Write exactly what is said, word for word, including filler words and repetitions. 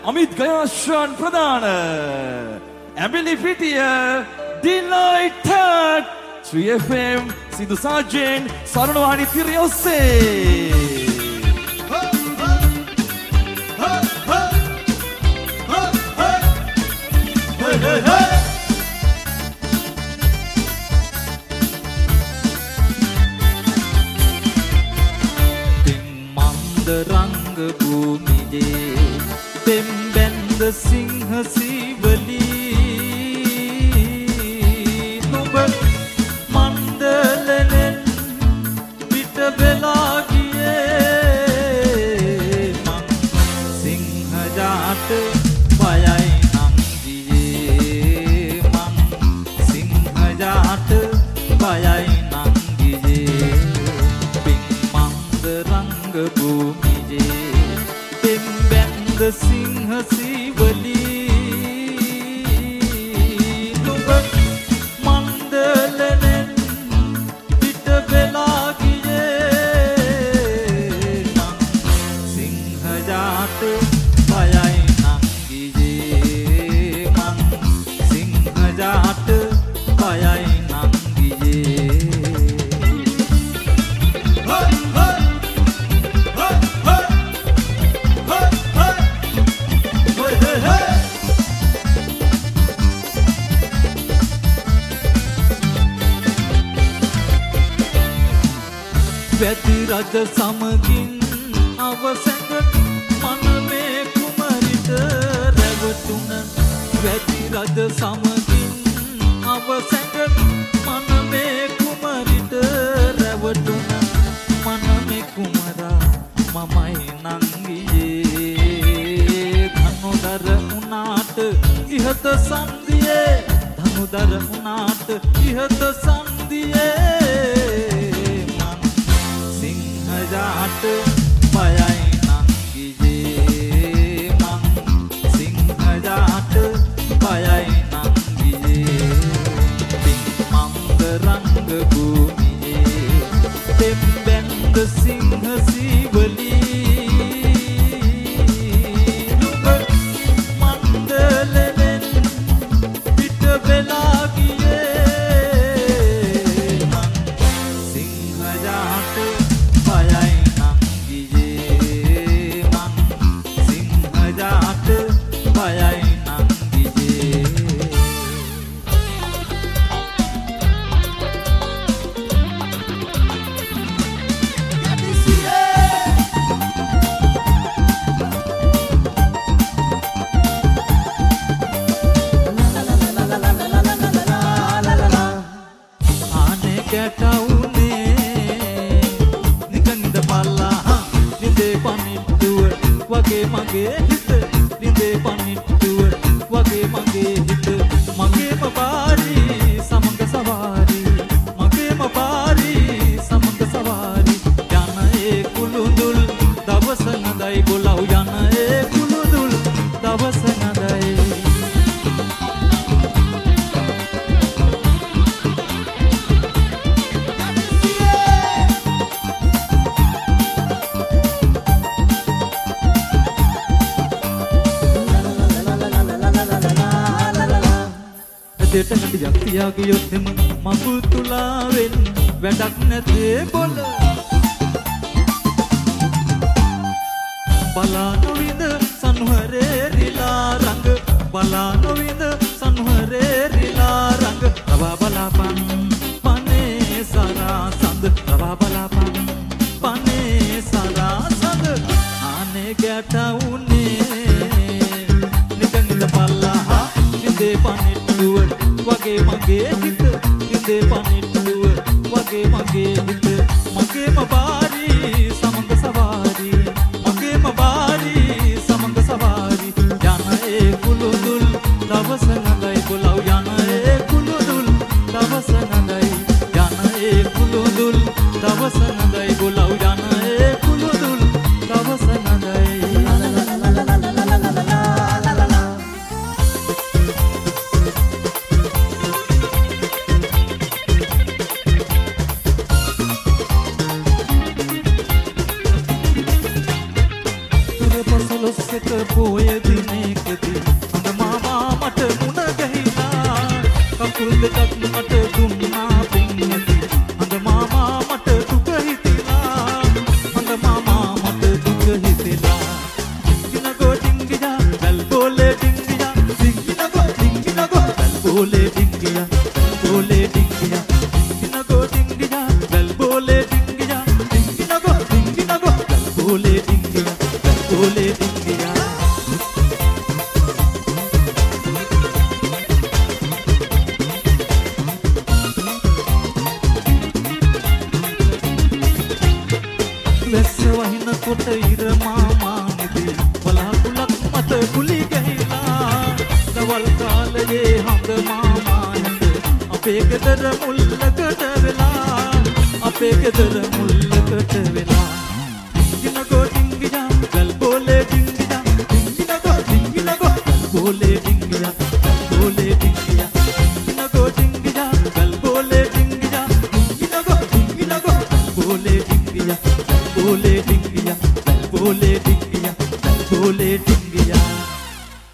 අමිත් ගයාෂන් ප්‍රධාන ඇඹිලි පිටිය ඩිලයිටඩ් three F M සිදු සාජෙන් සරණවාහිනී තිරය ඔස්සේ රංග භූමියේ තෙම්බැන්ද සිංහ සීවලී නුඹ මණ්ඩලෙන් පිට වෙලා ගියේ මං සිංහ ජාට බයයි නම් ගියේ මං සිංහ ජාට බයයි නම් ගියේ පින් මන්ද රංග භූමියේ තෙම්බැන්ද සිංහ සීවලී නුඹ මණ්ඩලෙන් පිට වෙලා ගියේ මං සිංහ ජාට බයයි නම් ගියේ මං සිංහ ජාට බයයි නම් ගියේ වැති රජ සමගින් අවසඟ මනමේ කුමරිට රැවටුන වැති රජ සමගින් අවසඟ මනමේ කුමරිට රැවටුන මනමේ කුමරා මමයි නංගියේ ධනුදර උනාට ඉහත සන්දියේ ධනුදර උනාට ඉහත සන්දියේ ජාට බයයි නම් ගියේ මං සිංහ ජාට බයයි නම් ගියේ පින් මන්ද රංග භූමියේ තෙම්බැන්ද සිංහ සීවලී නුඹ මණ්ඩලෙන් පිට වෙලා ගියේ මං සිංහ ජාට බයයි නම් ගියේ මං සිංහ ජාට බයයි නම් ගියේ ආනේ ගැටවුනේ වගේ මගේ හිත නිදේ පනිට්ටුව වගේ මගේ හිත මගේම පාරි සමග සවාරි මගේම පාරි සමග සවාරි යන ඒ කුළුඳුල් දවස නදයි ගොලව් යන ඒ කුළුඳුල් දවස නදයි දෙට හැටියක් තියා ගියොත් එම මඟුල් තුලාවෙන් වැඩක් නැතේ බොල බලා නොවිඳ සනුහරේ රිලා රඟ බලා නොවිඳ සනුහරේ රිලා රඟ රවා බලාපන් පනේ සරා සඳ රවා බලාපන් පනේ සරා සඳ ආනේ ගැටවුනේ නිකන් ඉඳ පල්ලා නිදේ පනිට්ටුව වගේ මගේ හිත නිදේ පනිට්ටුව වගේ මගේ හිත මගේම පාරි සමග සවාරි මගේම පාරි සමග සවාරි යන ඒ කුළුඳුල් දවස නගයි ගොලව් යන ඒ කුළුඳුල් දවස නගයි යන ඒ කුළුඳුල් දවස නගයි ගොලව් යන ඒ කුළුඳුල් දවස නගයි විගතක් මට දුන්නා පින්නති අඟ මාමා මට දුක හිතිලා අඟ මාමා මට දුක හිතිලා ඩිංගිනගෝ ඩිංගියා වැල් බෝලේ ඩිංගියා ඩිංගිනගෝ ඩිංගිනගෝ වැල් බෝලේ ඩිංගියා වැල් බෝලේ ඩිංගියා ඩිංගිනගෝ ඩිංගියා වැල් බෝලේ ඩිංගියා ඩිංගිනගෝ ඩිංගිනගෝ වැල් බෝලේ ඩිංගියා වැල් බෝලේ ඩිංගියා වැස්ස වහිනකොට ඉර මාමා නිදී බලාකුලක් මත කුලි ගහිලා දවල් කාලයේ හඳ මාමා නැද අපේ ගෙදර මුල්ලකට වෙලා අපේ ගෙදර මුල්ලකට වෙලා ඩිංගිනගෝ ඩිංගියා වැල් බෝලේ ඩිංගියා ඩිංගිනගෝ ඩිංගිනගෝ වැල් බෝලේ ඩිංගියා වැල් බෝලේ ඩිංගියා ඩිංගිනගෝ ඩිංගියා වැල් බෝලේ ඩිංගියා ඩිංගිනගෝ ඩිංගිනගෝ වැල් බෝලේ ඩිංගියා Bole dingiya, bole dingiya, bole dingiya.